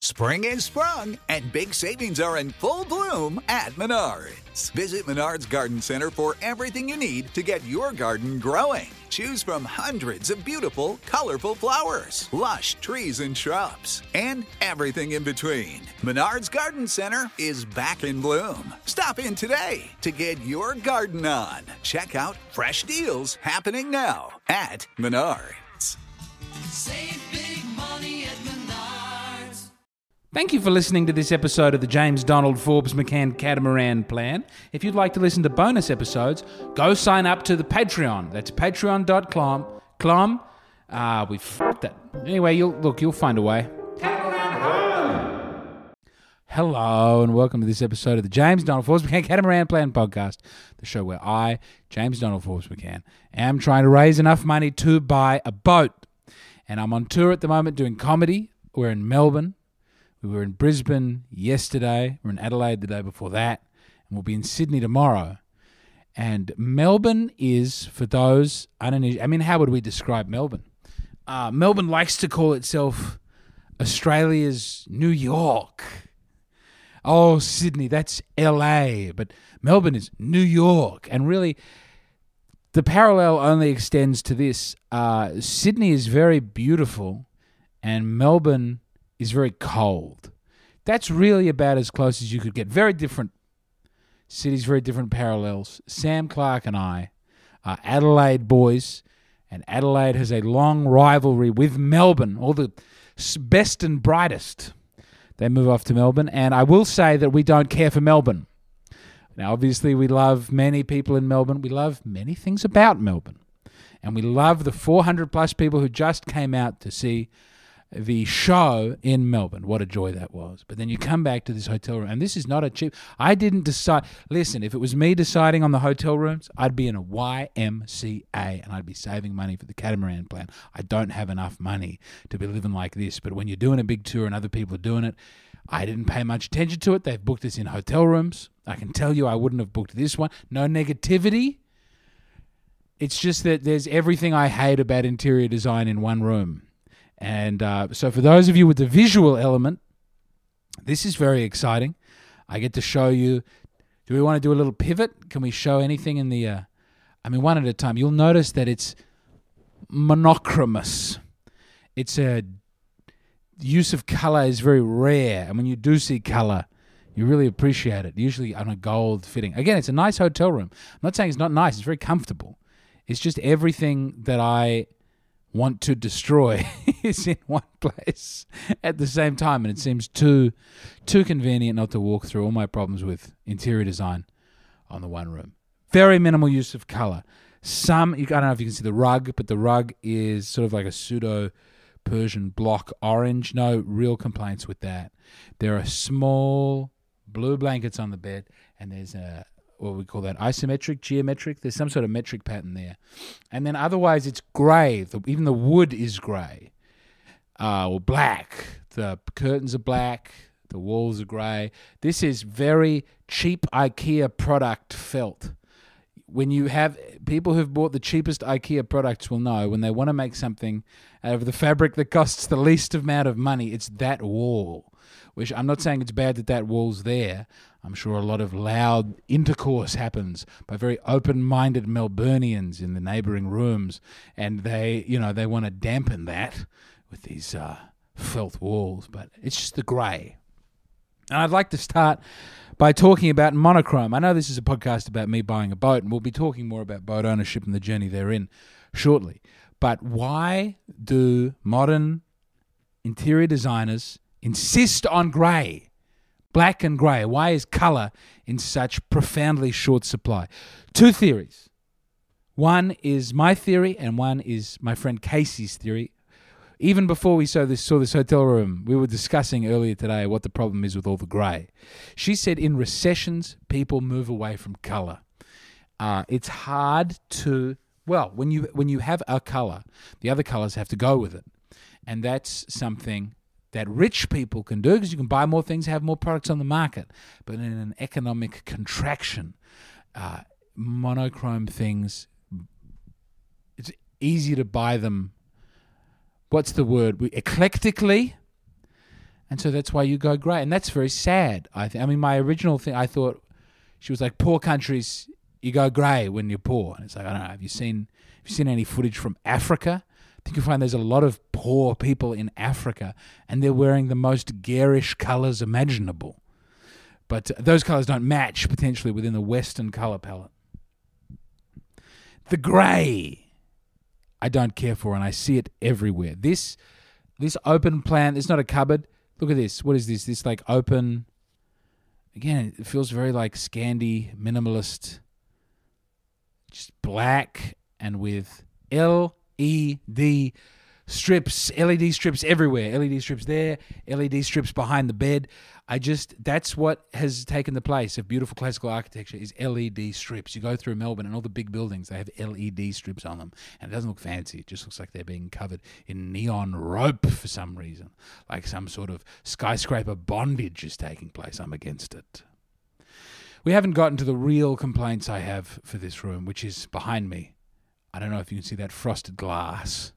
Spring is sprung, and big savings are in full bloom at Menards. Visit Menards Garden Center for everything you need to get your garden growing. Choose from hundreds of beautiful, colorful flowers, lush trees and shrubs, and everything in between. Menards Garden Center is back in bloom. Stop in today to get your garden on. Check out fresh deals happening now at Menards. Save big money at Menards. Thank you for listening to this episode of the James Donald Forbes McCann Catamaran Plan. If you'd like to listen to bonus episodes, go sign up to the Patreon. That's patreon.com. We fucked it. Anyway, you'll find a way. Hello and welcome to this episode of the James Donald Forbes McCann Catamaran Plan podcast, the show where I, James Donald Forbes McCann, am trying to raise enough money to buy a boat. And I'm on tour at the moment doing comedy. We're in Melbourne. We were in Brisbane yesterday. We're in Adelaide the day before that. And we'll be in Sydney tomorrow. And Melbourne is, for those uninitiated, I mean, how would we describe Melbourne? Melbourne likes to call itself Australia's New York. Oh, Sydney, that's LA. But Melbourne is New York. And really, the parallel only extends to this. Sydney is very beautiful, and Melbourne is very cold. That's really about as close as you could get. Very different cities, very different parallels. Sam Clark and I are Adelaide boys, and Adelaide has a long rivalry with Melbourne. All the best and brightest, they move off to Melbourne, and I will say that we don't care for Melbourne. Now, obviously, we love many people in Melbourne. We love many things about Melbourne, and we love the 400-plus people who just came out to see the show in Melbourne. What a joy that was. But then you come back to this hotel room, and this is not a cheap... I didn't decide... Listen, if it was me deciding on the hotel rooms, I'd be in a YMCA, and I'd be saving money for the Catamaran Plan. I don't have enough money to be living like this, but when you're doing a big tour and other people are doing it, I didn't pay much attention to it. They've booked us in hotel rooms. I can tell you I wouldn't have booked this one. No negativity. It's just that there's everything I hate about interior design in one room. And so for those of you with the visual element, this is very exciting. I get to show you. Do we want to do a little pivot? Can we show anything in the... one at a time. You'll notice that it's monochromous. It's a... use of color is very rare. And when you do see color, you really appreciate it. Usually on a gold fitting. Again, it's a nice hotel room. I'm not saying it's not nice. It's very comfortable. It's just everything that I want to destroy is in one place at the same time, and it seems too convenient not to walk through all my problems with interior design on the one room. Very minimal use of color. I don't know if you can see the rug, but the rug is sort of like a pseudo Persian block orange. No real complaints with that. There are small blue blankets on the bed, and there's what we call that, isometric, geometric. There's some sort of metric pattern there. And then otherwise it's grey. Even the wood is grey or black. The curtains are black. The walls are grey. This is very cheap IKEA product felt. When you have people who've bought the cheapest IKEA products will know when they want to make something out of the fabric that costs the least amount of money, it's that wall. Which I'm not saying it's bad that wall's there. I'm sure a lot of loud intercourse happens by very open-minded Melburnians in the neighbouring rooms, and they want to dampen that with these felt walls. But it's just the grey. And I'd like to start by talking about monochrome. I know this is a podcast about me buying a boat, and we'll be talking more about boat ownership and the journey therein shortly. But why do modern interior designers insist on grey? Black and grey. Why is colour in such profoundly short supply? Two theories. One is my theory, and one is my friend Casey's theory. Even before we saw this hotel room, we were discussing earlier today what the problem is with all the grey. She said in recessions, people move away from colour. It's hard to... Well, when you have a colour, the other colours have to go with it. And that's something that rich people can do because you can buy more things, have more products on the market. But in an economic contraction, monochrome things, it's easy to buy them. What's the word? Eclectically. And so that's why you go grey. And that's very sad, I think. I mean, my original thing, I thought she was like, poor countries, you go grey when you're poor. And it's like, I don't know, have you seen any footage from Africa? I think you'll find there's a lot of poor people in Africa, and they're wearing the most garish colours imaginable. But those colours don't match, potentially, within the Western colour palette. The grey, I don't care for, and I see it everywhere. This open plan, there's not a cupboard. Look at this. What is this? This like open, again, it feels very like Scandi, minimalist, just black and with LED strips everywhere. LED strips there, LED strips behind the bed. That's what has taken the place of beautiful classical architecture is LED strips. You go through Melbourne and all the big buildings, they have LED strips on them. And it doesn't look fancy. It just looks like they're being covered in neon rope for some reason. Like some sort of skyscraper bondage is taking place. I'm against it. We haven't gotten to the real complaints I have for this room, which is behind me. I don't know if you can see that frosted glass.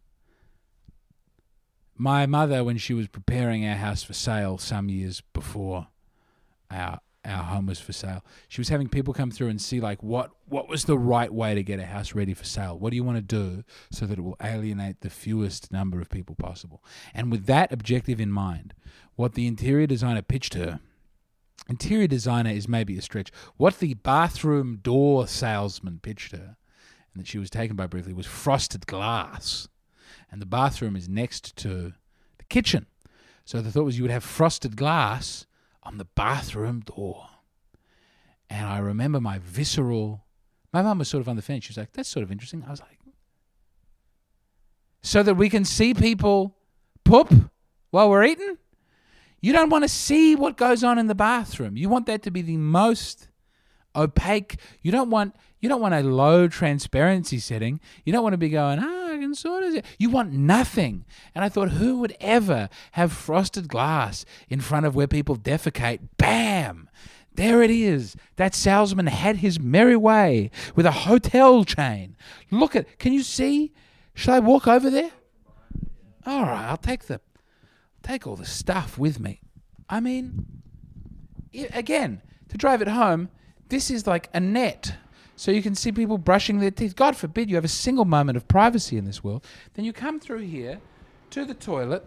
My mother, when she was preparing our house for sale some years before our home was for sale, she was having people come through and see like what was the right way to get a house ready for sale. What do you want to do so that it will alienate the fewest number of people possible? And with that objective in mind, what the interior designer pitched her, interior designer is maybe a stretch, what the bathroom door salesman pitched her, and that she was taken by briefly, was frosted glass. And the bathroom is next to the kitchen. So the thought was you would have frosted glass on the bathroom door. And I remember my mum was sort of on the fence. She was like, that's sort of interesting. I was like, so that we can see people poop while we're eating? You don't want to see what goes on in the bathroom. You want that to be the most opaque. You don't want a low transparency setting. You don't want to be going, I can sort of. You want nothing. And I thought, who would ever have frosted glass in front of where people defecate? Bam! There it is. That salesman had his merry way with a hotel chain. Look at. Can you see? Shall I walk over there? All right, I'll take all the stuff with me. I mean, again, to drive it home, this is like a net. So you can see people brushing their teeth. God forbid you have a single moment of privacy in this world. Then you come through here to the toilet.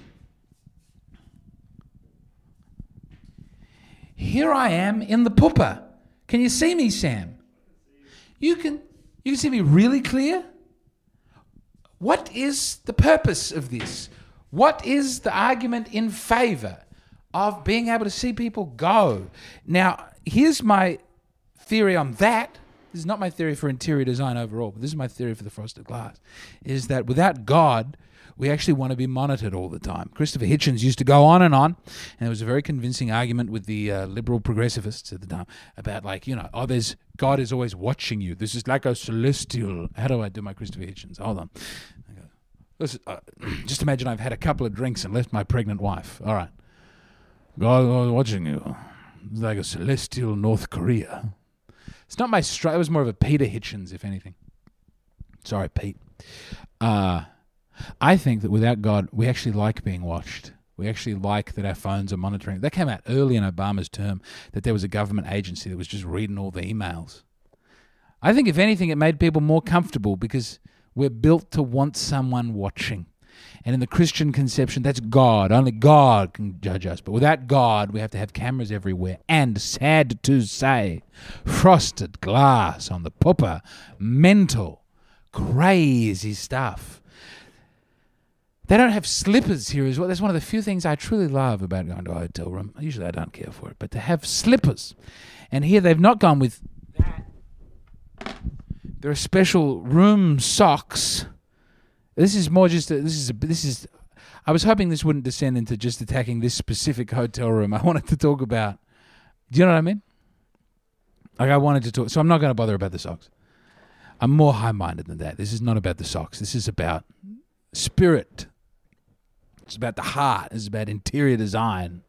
Here I am in the pooper. Can you see me, Sam? You can see me really clear? What is the purpose of this? What is the argument in favour of being able to see people go? Now, here's my theory on that. This is not my theory for interior design overall, but this is my theory for the frosted glass, is that without God, we actually want to be monitored all the time. Christopher Hitchens used to go on, and there was a very convincing argument with the liberal progressivists at the time about God is always watching you. This is like a celestial. How do I do my Christopher Hitchens? Hold on. Listen, just imagine I've had a couple of drinks and left my pregnant wife. All right. God is watching you. It's like a celestial North Korea. It's not my strike. It was more of a Peter Hitchens, if anything. Sorry, Pete. I think that without God, we actually like being watched. We actually like that our phones are monitoring. That came out early in Obama's term, that there was a government agency that was just reading all the emails. I think, if anything, it made people more comfortable because we're built to want someone watching. And in the Christian conception, that's God. Only God can judge us. But without God, we have to have cameras everywhere. And, sad to say, frosted glass on the pooper. Mental, crazy stuff. They don't have slippers here as well. That's one of the few things I truly love about going to a hotel room. Usually I don't care for it. But to have slippers. And here they've not gone with that. There are special room socks. This is more just I was hoping this wouldn't descend into just attacking this specific hotel room. I wanted to talk about, do you know what I mean? Like I wanted to talk, so I'm not going to bother about the socks. I'm more high-minded than that. This is not about the socks. This is about spirit. It's about the heart. It's about interior design.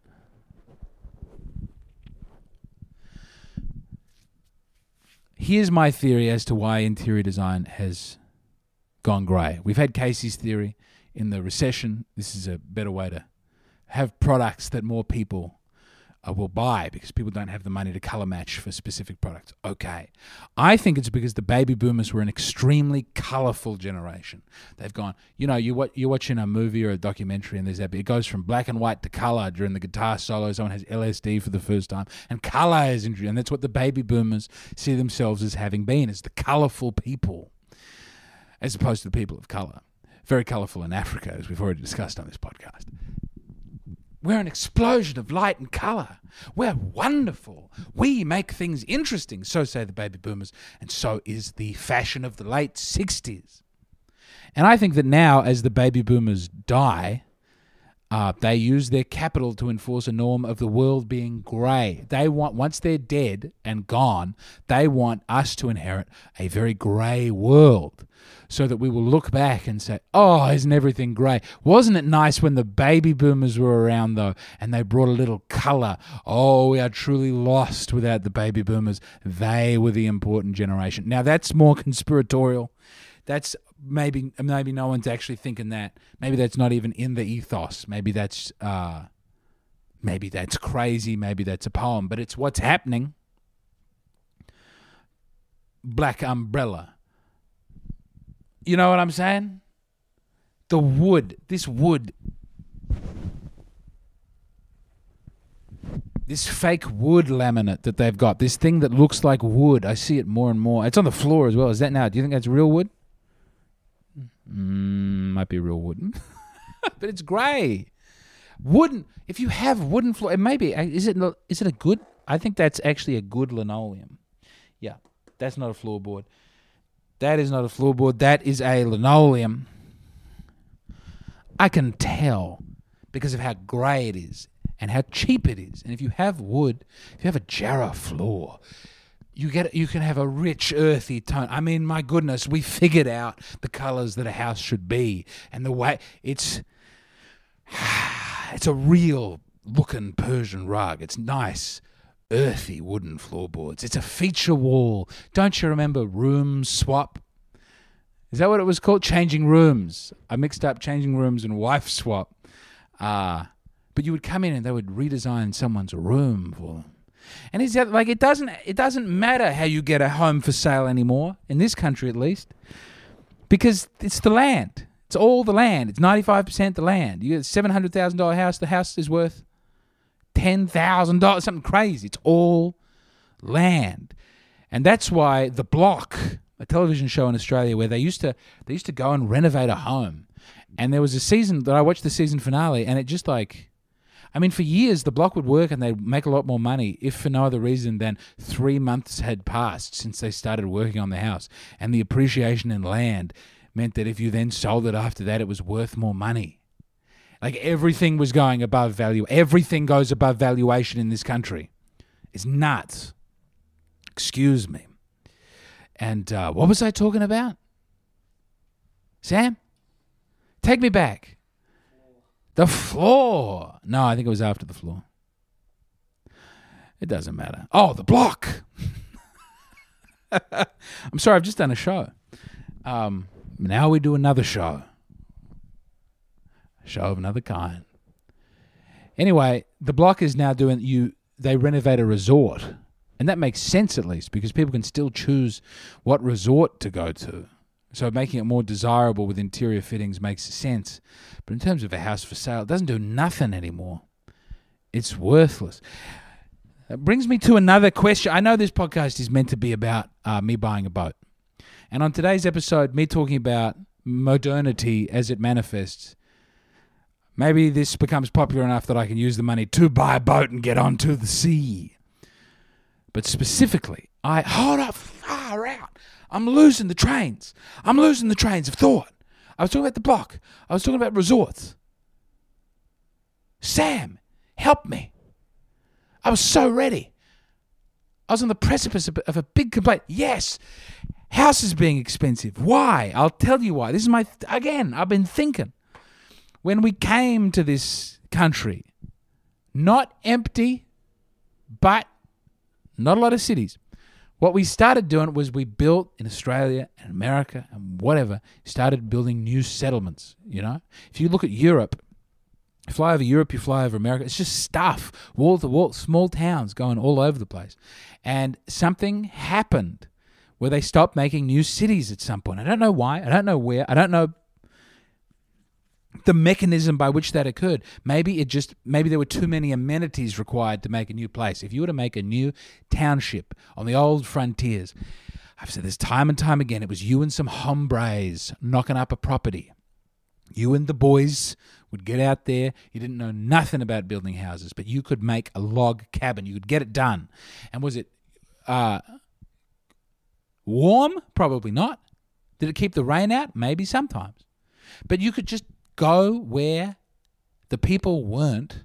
Here's my theory as to why interior design has gone grey. We've had Casey's theory in the recession. This is a better way to have products that more people will buy because people don't have the money to color match for specific products. Okay. I think it's because the baby boomers were an extremely colorful generation. They've gone, you're watching a movie or a documentary and it goes from black and white to color during the guitar solo. Someone has LSD for the first time and color is introduced. And that's what the baby boomers see themselves as having been, as the colorful people, as opposed to the people of color. Very colorful in Africa, as we've already discussed on this podcast. We're an explosion of light and colour. We're wonderful. We make things interesting, so say the baby boomers, and so is the fashion of the late 60s. And I think that now, as the baby boomers die, they use their capital to enforce a norm of the world being grey. They want, once they're dead and gone, they want us to inherit a very grey world, so that we will look back and say, oh, isn't everything grey? Wasn't it nice when the baby boomers were around, though, and they brought a little colour? Oh, we are truly lost without the baby boomers. They were the important generation. Now, that's more conspiratorial. That's maybe no one's actually thinking that. Maybe that's not even in the ethos. Maybe that's crazy. Maybe that's a poem. But it's what's happening. Black umbrella. You know what I'm saying? The wood. This fake wood laminate that they've got. This thing that looks like wood. I see it more and more. It's on the floor as well. Is that now? Do you think that's real wood? Might be real wood. But it's grey. Wooden. If you have wooden floor, it may be. Is it a good? I think that's actually a good linoleum. Yeah, that's not a floorboard. That is not a floorboard. That is a linoleum. I can tell because of how grey it is and how cheap it is. And if you have wood, if you have a Jarrah floor, you can have a rich, earthy tone. I mean, my goodness, we figured out the colours that a house should be, and the way it's a real looking Persian rug. It's nice, earthy wooden floorboards. It's a feature wall. Don't you remember Room Swap? Is that what it was called? Changing Rooms. I mixed up Changing Rooms and Wife Swap. But you would come in and they would redesign someone's room for them. And is that like it doesn't matter how you get a home for sale anymore, in this country at least, because it's the land. It's all the land. It's 95% the land. You get a $700,000 house. The house is worth $10,000, something crazy. It's all land. And that's why The Block, a television show in Australia where they used to go and renovate a home. And there was a season that I watched the season finale, and it just for years The Block would work and they'd make a lot more money, if for no other reason than 3 months had passed since they started working on the house. And the appreciation in land meant that if you then sold it after that, it was worth more money. Like everything was going above value. Everything goes above valuation in this country. It's nuts. Excuse me. And what was I talking about? Sam? Take me back. The floor. No, I think it was after the floor. It doesn't matter. Oh, The Block. I'm sorry, I've just done a show. Now we do another show. A show of another kind. Anyway, The Block is now they renovate a resort. And that makes sense, at least, because people can still choose what resort to go to. So making it more desirable with interior fittings makes sense. But in terms of a house for sale, it doesn't do nothing anymore. It's worthless. That brings me to another question. I know this podcast is meant to be about me buying a boat. And on today's episode, me talking about modernity as it manifests. Maybe this becomes popular enough that I can use the money to buy a boat and get onto the sea. But specifically, hold up, far out. I'm losing the trains. I'm losing the trains of thought. I was talking about The Block. I was talking about resorts. Sam, help me. I was so ready. I was on the precipice of a big complaint. Yes, houses being expensive. Why? I'll tell you why. This is again, I've been thinking. When we came to this country, not empty, but not a lot of cities. What we started doing was we built in Australia and America and whatever, started building new settlements, you know. If you look at Europe, You fly over Europe, you fly over America. It's just stuff, wall to wall, small towns going all over the place. And something happened where they stopped making new cities at some point. I don't know why. I don't know where. I don't know the mechanism by which that occurred. Maybe there were too many amenities required to make a new place. If you were to make a new township on the old frontiers, I've said this time and time again, it was you and some hombres knocking up a property. You and the boys would get out there. You didn't know nothing about building houses, but you could make a log cabin. You could get it done. And was it warm? Probably not. Did it keep the rain out? Maybe sometimes. But you could just go where the people weren't,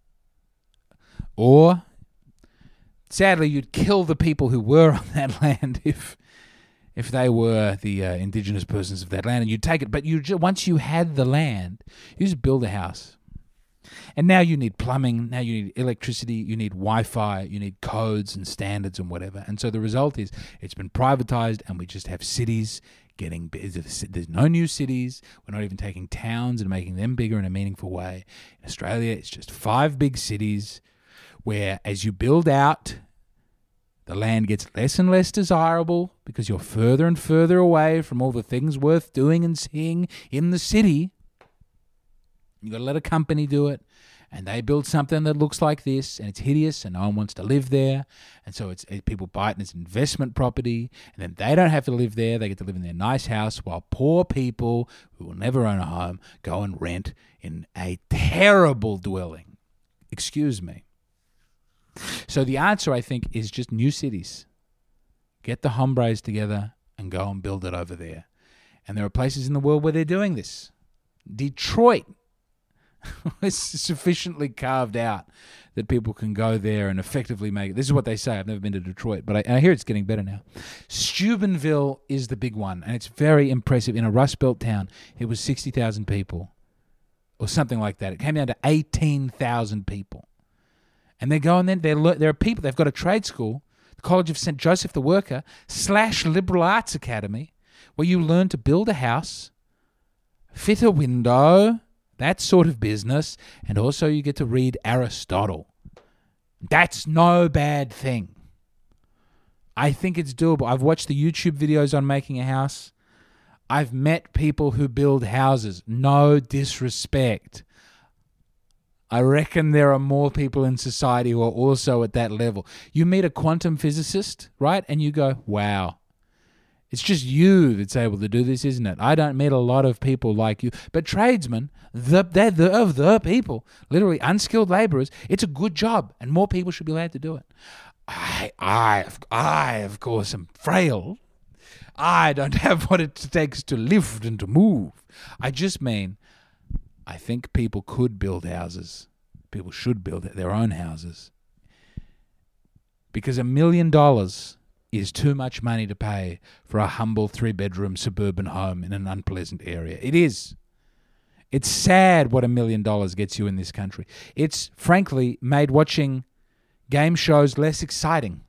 or sadly you'd kill the people who were on that land if they were the indigenous persons of that land, and you'd take it. But once you had the land, you just build a house. And now you need plumbing, now you need electricity, you need Wi-Fi, you need codes and standards and whatever. And so the result is it's been privatized, and we just have cities getting big. There's no new cities. We're not even taking towns and making them bigger in a meaningful way. In Australia, it's just 5 big cities where as you build out, the land gets less and less desirable because you're further and further away from all the things worth doing and seeing in the city. You got to let a company do it, and they build something that looks like this, and it's hideous, and no one wants to live there, and so people buy it and it's investment property, and then they don't have to live there. They get to live in their nice house, while poor people who will never own a home go and rent in a terrible dwelling. Excuse me. So the answer, I think, is just new cities. Get the hombres together and go and build it over there. And there are places in the world where they're doing this. Detroit is sufficiently carved out that people can go there and effectively make it. This is what they say. I've never been to Detroit, but I hear it's getting better now. Steubenville is the big one, and it's very impressive. In a Rust Belt town, it was 60,000 people or something like that. It came down to 18,000 people. And they're going there are people, they've got a trade school, the College of St. Joseph the Worker / Liberal Arts Academy, where you learn to build a house, fit a window, that sort of business, and also you get to read Aristotle. That's no bad thing. I think it's doable. I've watched the YouTube videos on making a house. I've met people who build houses. No disrespect. I reckon there are more people in society who are also at that level. You meet a quantum physicist, right? And you go, wow, it's just you that's able to do this, isn't it? I don't meet a lot of people like you. But tradesmen, they're the people, literally unskilled laborers, it's a good job, and more people should be allowed to do it. I of course, am frail. I don't have what it takes to lift and to move. I just mean, I think people could build houses. People should build their own houses. Because $1 million is too much money to pay for a humble 3-bedroom suburban home in an unpleasant area. It is. It's sad what $1 million gets you in this country. It's, frankly, made watching game shows less exciting.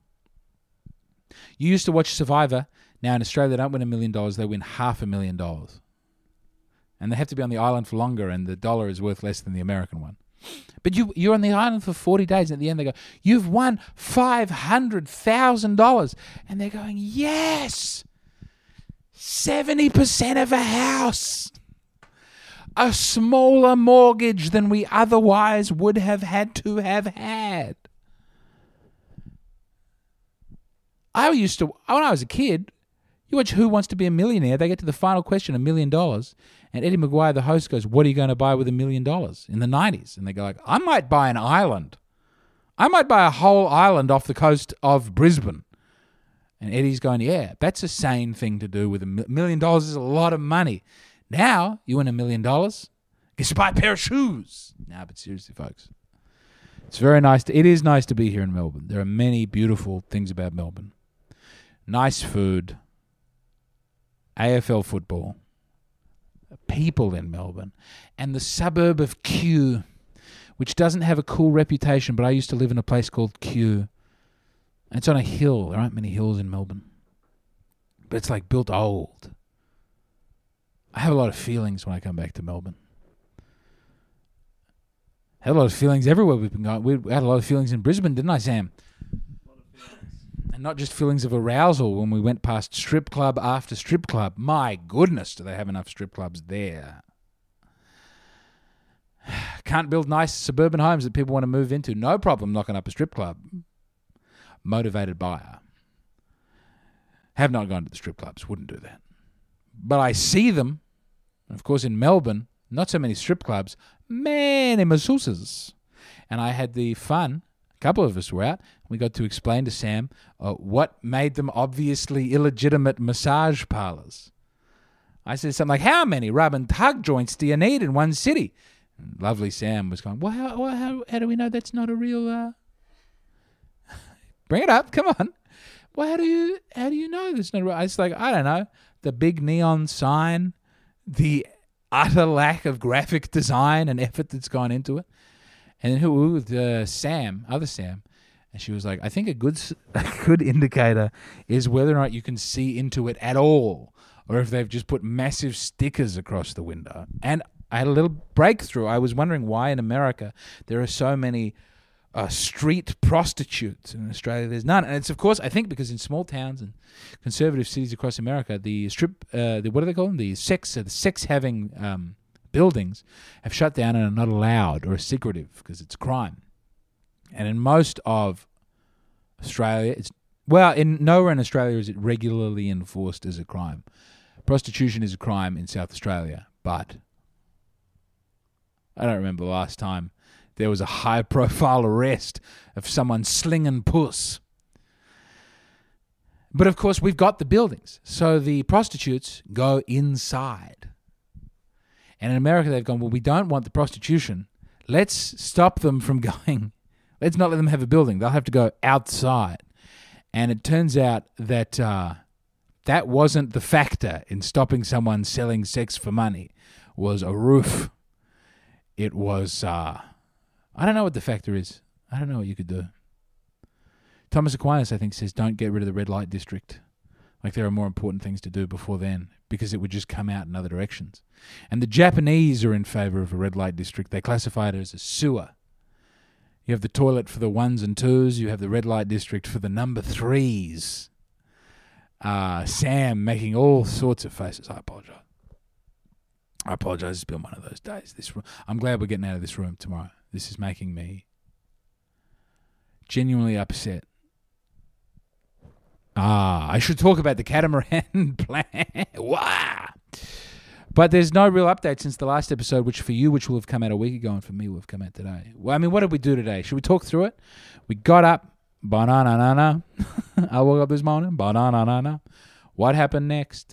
You used to watch Survivor. Now in Australia, they don't win $1 million. They win $500,000. And they have to be on the island for longer, and the dollar is worth less than the American one. But you're on the island for 40 days, and at the end they go, you've won $500,000. And they're going, yes! 70% of a house! A smaller mortgage than we otherwise would have had to have had. When I was a kid, you watch Who Wants to Be a Millionaire, they get to the final question, $1 million. And Eddie Maguire, the host, goes, what are you going to buy with $1 million? In the 90s. And they go like, I might buy an island. I might buy a whole island off the coast of Brisbane. And Eddie's going, yeah, that's a sane thing to do with $1 million is a lot of money. Now, you win $1 million, guess you buy a pair of shoes. Nah, but seriously, folks. It's very nice. It is nice to be here in Melbourne. There are many beautiful things about Melbourne. Nice food. AFL football. People in Melbourne, and the suburb of Kew, which doesn't have a cool reputation, but I used to live in a place called Kew. And it's on a hill. There aren't many hills in Melbourne. But it's like built old. I have a lot of feelings when I come back to Melbourne. Had a lot of feelings everywhere we've been going. We had a lot of feelings in Brisbane, didn't I, Sam? And not just feelings of arousal when we went past strip club after strip club. My goodness, do they have enough strip clubs there? Can't build nice suburban homes that people want to move into. No problem knocking up a strip club. Motivated buyer. Have not gone to the strip clubs. Wouldn't do that. But I see them. Of course, in Melbourne, not so many strip clubs. Many masseuses. And I had the fun. A couple of us were out. We got to explain to Sam what made them obviously illegitimate massage parlors. I said something like, how many rub and tug joints do you need in one city? And lovely Sam was going, well, how do we know that's not a real... Bring it up, come on. Well, how do you know that's not a real... It's like, I don't know, the big neon sign, the utter lack of graphic design and effort that's gone into it. And then who with Sam, other Sam, and she was like, I think a good indicator is whether or not you can see into it at all, or if they've just put massive stickers across the window. And I had a little breakthrough. I was wondering why in America there are so many street prostitutes. In Australia there's none. And it's, of course, I think because in small towns and conservative cities across America, the what do they call them? The sex-having buildings have shut down and are not allowed or are secretive because it's a crime. And in most of Australia, nowhere in Australia is it regularly enforced as a crime. Prostitution is a crime in South Australia, but I don't remember the last time there was a high-profile arrest of someone slinging puss. But of course, we've got the buildings, so the prostitutes go inside. And in America, they've gone, well, we don't want the prostitution. Let's stop them from going. Let's not let them have a building. They'll have to go outside. And it turns out that that wasn't the factor in stopping someone selling sex for money. Was a roof. It was, I don't know what the factor is. I don't know what you could do. Thomas Aquinas, I think, says don't get rid of the red light district. Like there are more important things to do before then, because it would just come out in other directions. And the Japanese are in favor of a red light district. They classify it as a sewer. You have the toilet for the ones and twos. You have the red light district for the number threes. Sam making all sorts of faces. I apologize. It's been one of those days. I'm glad we're getting out of this room tomorrow. This is making me genuinely upset. I should talk about the catamaran plan. Wow. But there's no real update since the last episode, which will have come out a week ago, and for me will have come out today. Well, I mean, what did we do today? Should we talk through it? We got up. Banana. I woke up this morning. Banana. What happened next?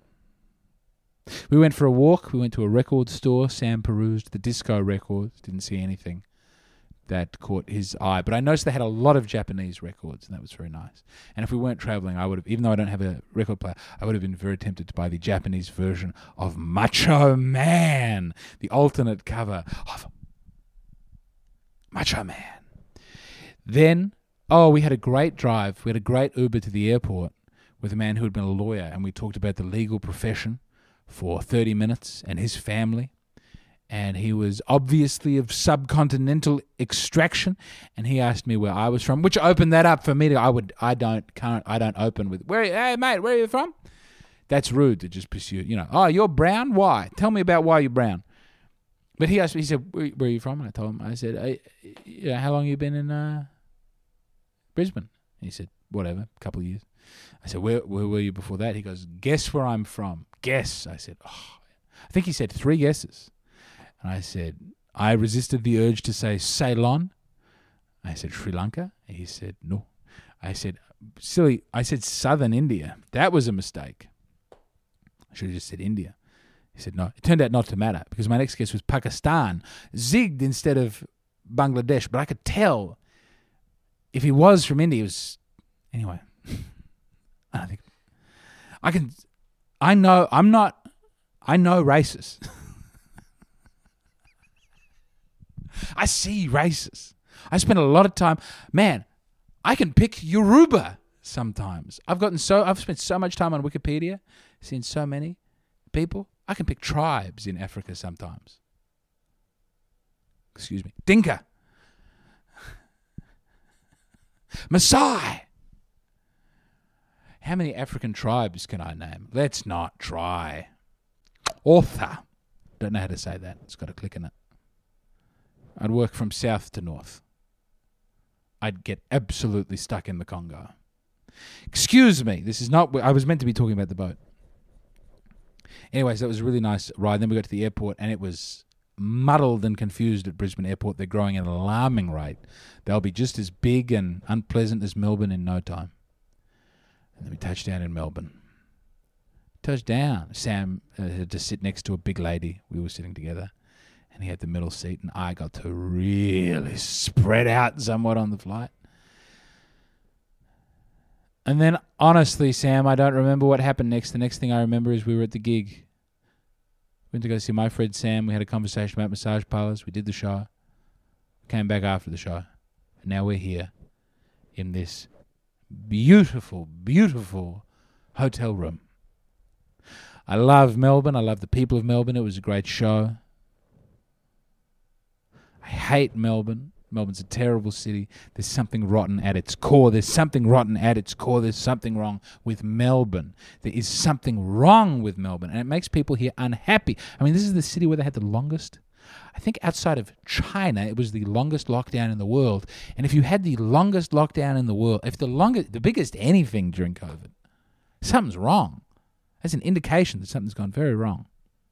We went for a walk. We went to a record store. Sam perused the disco records. Didn't see anything that caught his eye. But I noticed they had a lot of Japanese records, and that was very nice. And if we weren't traveling, I would have, even though I don't have a record player, I would have been very tempted to buy the Japanese version of Macho Man, the alternate cover of Macho Man. Then, we had a great drive. We had a great Uber to the airport with a man who had been a lawyer, and we talked about the legal profession for 30 minutes and his family. And he was obviously of subcontinental extraction, and he asked me where I was from, which opened that up for me. I don't open with, hey mate, where are you from? That's rude to just pursue, you're brown? Why? Tell me about why you're brown. But he asked me, he said, where are you from? And I told him, I said, how long have you been in Brisbane? And he said, whatever, a couple of years. I said, where were you before that? He goes, guess where I'm from. Guess. I said, I think he said 3 guesses. And I said, I resisted the urge to say Ceylon. I said, Sri Lanka. He said, no. I said, silly. I said, southern India. That was a mistake. I should have just said India. He said, no. It turned out not to matter because my next guess was Pakistan. Zigged instead of Bangladesh. But I could tell if he was from India, it was... Anyway. I know racists. I see racists. I spend a lot of time. Man, I can pick Yoruba sometimes. I've spent so much time on Wikipedia, seen so many people. I can pick tribes in Africa sometimes. Excuse me. Dinka. Maasai. How many African tribes can I name? Let's not try. Author. Don't know how to say that. It's got a click in it. I'd work from south to north. I'd get absolutely stuck in the Congo. Excuse me. This is not... I was meant to be talking about the boat. Anyways, that was a really nice ride. Then we got to the airport, and it was muddled and confused at Brisbane Airport. They're growing at an alarming rate. They'll be just as big and unpleasant as Melbourne in no time. And then we touched down in Melbourne. Touched down. Sam had to sit next to a big lady. We were sitting together, and he had the middle seat, and I got to really spread out somewhat on the flight. And then, honestly, Sam, I don't remember what happened next. The next thing I remember is we were at the gig. Went to go see my friend Sam. We had a conversation about massage parlors. We did the show. Came back after the show. And now we're here in this beautiful, beautiful hotel room. I love Melbourne. I love the people of Melbourne. It was a great show. I hate Melbourne. Melbourne's a terrible city. There's something rotten at its core. There's something rotten at its core. There's something wrong with Melbourne. There is something wrong with Melbourne, and it makes people here unhappy. I mean, this is the city where they had the longest, I think outside of China, it was the longest lockdown in the world. And if you had the longest lockdown in the world, if the biggest anything during COVID, something's wrong. That's an indication that something's gone very wrong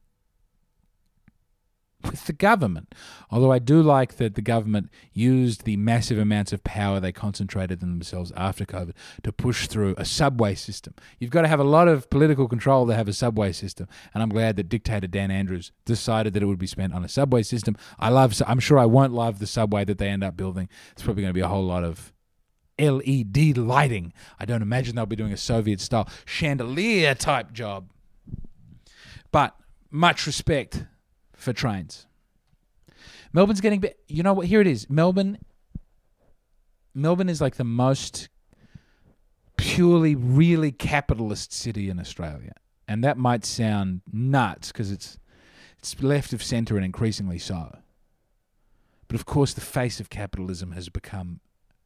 with the government. Although I do like that the government used the massive amounts of power they concentrated in themselves after COVID to push through a subway system. You've got to have a lot of political control to have a subway system, and I'm glad that dictator Dan Andrews decided that it would be spent on a subway system. I'm sure I won't love the subway that they end up building. It's probably going to be a whole lot of LED lighting. I don't imagine they'll be doing a Soviet-style chandelier-type job. But much respect for trains. Melbourne's getting better. You know what? Here it is. Melbourne is like the most purely, really capitalist city in Australia. And that might sound nuts because it's left of centre and increasingly so. But of course, the face of capitalism has become...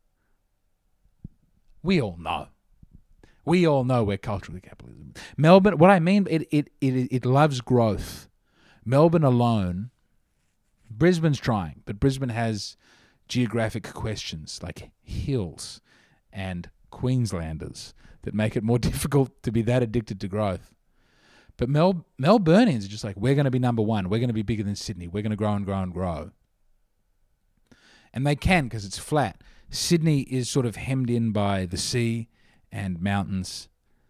We all know we're culturally capitalism. Melbourne, what I mean, it loves growth. Melbourne alone, Brisbane's trying, but Brisbane has geographic questions like hills and Queenslanders that make it more difficult to be that addicted to growth. But Melburnians are just like, we're going to be number one. We're going to be bigger than Sydney. We're going to grow and grow and grow. And they can because it's flat. Sydney is sort of hemmed in by the sea and mountains.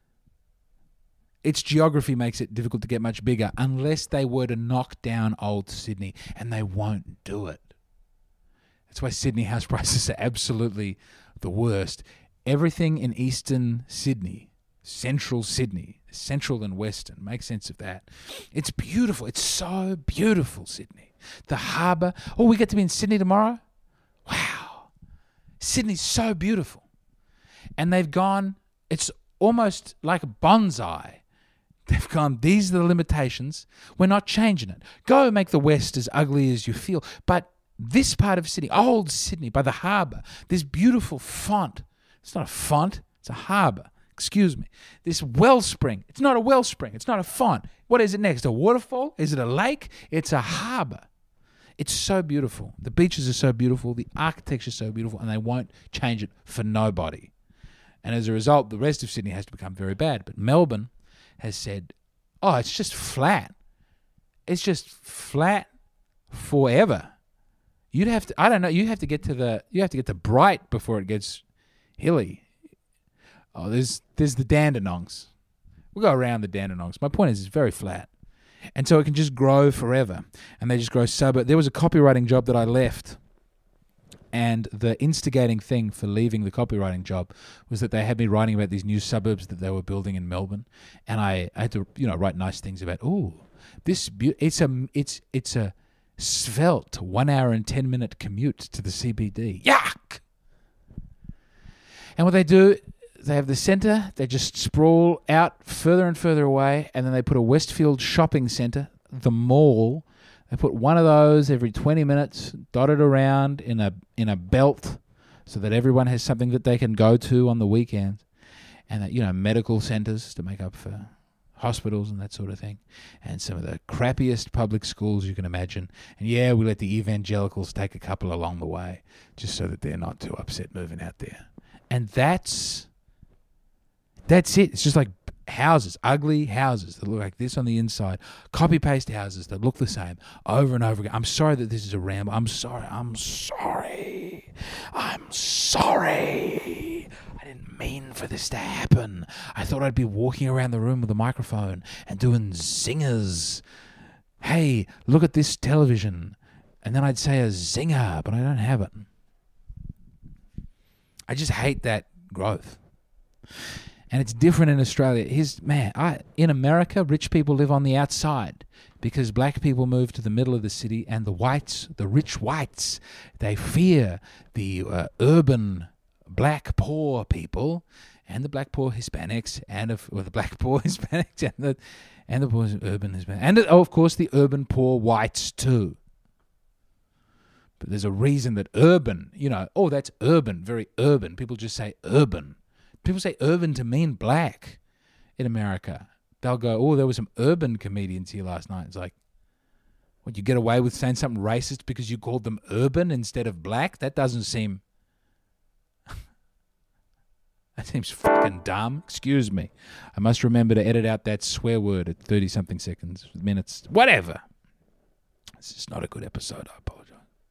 Its geography makes it difficult to get much bigger unless they were to knock down old Sydney, and they won't do it. That's why Sydney house prices are absolutely the worst. Everything in eastern Sydney, central and western, make sense of that. It's beautiful. It's so beautiful, Sydney. The harbour. Oh, we get to be in Sydney tomorrow? Wow. Sydney's so beautiful. And they've gone, it's almost like a bonsai. They've gone, these are the limitations. We're not changing it. Go make the West as ugly as you feel. But this part of Sydney, old Sydney, by the harbour, this beautiful font. It's not a font, it's a harbour. Excuse me. This wellspring. It's not a wellspring. It's not a font. What is it next? A waterfall? Is it a lake? It's a harbour. It's so beautiful. The beaches are so beautiful. The architecture is so beautiful. And they won't change it for nobody. And as a result, the rest of Sydney has to become very bad. But Melbourne has said, oh, it's just flat. It's just flat forever. You'd have to, I don't know, you have to get to Bright before it gets hilly. Oh, there's the Dandenongs. We'll go around the Dandenongs. My point is it's very flat. And so it can just grow forever. And they just grow suburb. There was a copywriting job that I left. And the instigating thing for leaving the copywriting job was that they had me writing about these new suburbs that they were building in Melbourne. And I had to, write nice things about, it's a svelte 1 hour and 10 minute commute to the CBD. Yuck! And what they do, they have the centre, they just sprawl out further and further away, and then they put a Westfield shopping centre, the mall, They put one of those every 20 minutes, dotted around in a belt, so that everyone has something that they can go to on the weekends, and that, medical centers to make up for hospitals and that sort of thing, and some of the crappiest public schools you can imagine. And yeah, we let the evangelicals take a couple along the way, just so that they're not too upset moving out there. And that's it. It's just like houses, ugly houses that look like this on the inside, copy-paste houses that look the same over and over again. I'm sorry that this is a ramble. I'm sorry. I didn't mean for this to happen. I thought I'd be walking around the room with a microphone and doing zingers. Hey, look at this television. And then I'd say a zinger, but I don't have it. I just hate that growth. And it's different in Australia. In America, rich people live on the outside because black people move to the middle of the city, and the rich whites, they fear the urban black poor people and the black poor Hispanics the black poor Hispanics and the poor urban Hispanics and of course the urban poor whites too. But there's a reason that urban, that's urban, very urban. People just say urban. People say urban to mean black in America. They'll go, there were some urban comedians here last night. It's like, what, you get away with saying something racist because you called them urban instead of black? That doesn't seem... That seems fucking dumb. Excuse me. I must remember to edit out that swear word at 30-something seconds, minutes, whatever. It's just not a good episode. I apologize.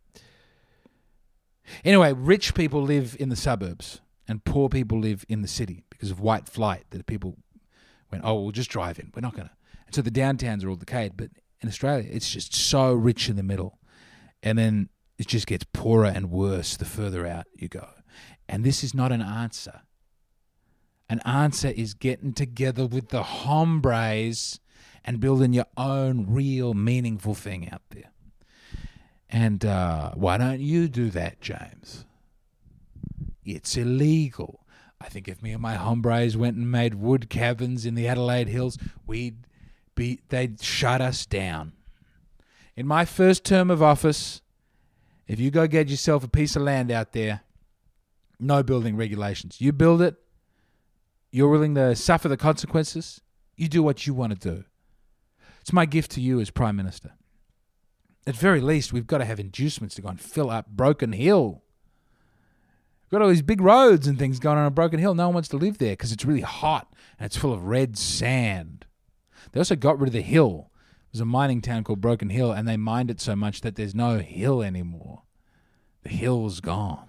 Anyway, rich people live in the suburbs and poor people live in the city because of white flight, that people went, we'll just drive in. We're not going to. And so the downtowns are all decayed. But in Australia, it's just so rich in the middle. And then it just gets poorer and worse the further out you go. And this is not an answer. An answer is getting together with the hombres and building your own real meaningful thing out there. And why don't you do that, James? It's illegal. I think if me and my hombres went and made wood cabins in the Adelaide Hills, they'd shut us down. In my first term of office, if you go get yourself a piece of land out there, no building regulations. You build it, you're willing to suffer the consequences, you do what you want to do. It's my gift to you as Prime Minister. At very least, we've got to have inducements to go and fill up Broken Hill. We've got all these big roads and things going on Broken Hill. No one wants to live there because it's really hot and it's full of red sand. They also got rid of the hill. There's a mining town called Broken Hill, and they mined it so much that there's no hill anymore. The hill's gone.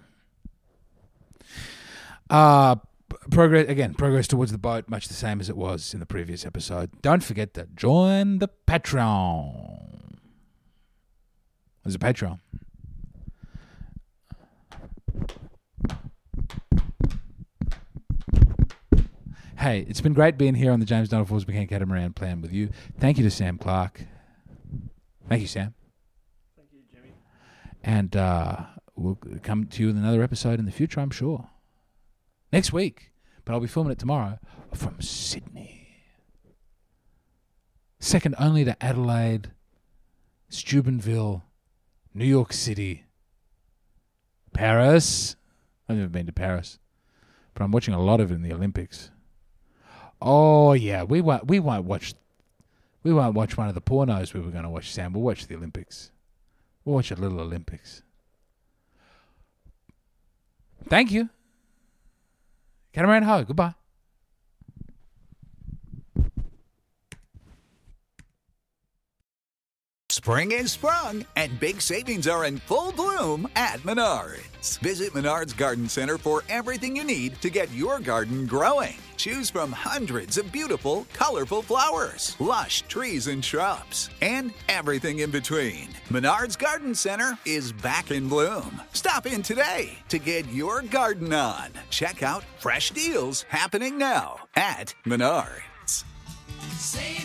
Progress towards the boat, much the same as it was in the previous episode. Don't forget to join the Patreon. There's a Patreon. Hey, it's been great being here on the James Donald Forbes McCann Catamaran Plan with you. Thank you to Sam Clark. Thank you, Sam. Thank you, Jimmy. And we'll come to you with another episode in the future, I'm sure. Next week. But I'll be filming it tomorrow from Sydney. Second only to Adelaide, Steubenville, New York City, Paris. I've never been to Paris, but I'm watching a lot of it in the Olympics. Oh yeah, we won't watch one of the pornos we were going to watch, Sam. We'll watch the Olympics. We'll watch a little Olympics. Thank you. Catamaran ho. Goodbye. Spring is sprung, and big savings are in full bloom at Menards. Visit Menards Garden Center for everything you need to get your garden growing. Choose from hundreds of beautiful, colorful flowers, lush trees and shrubs, and everything in between. Menards Garden Center is back in bloom. Stop in today to get your garden on. Check out fresh deals happening now at Menards. Save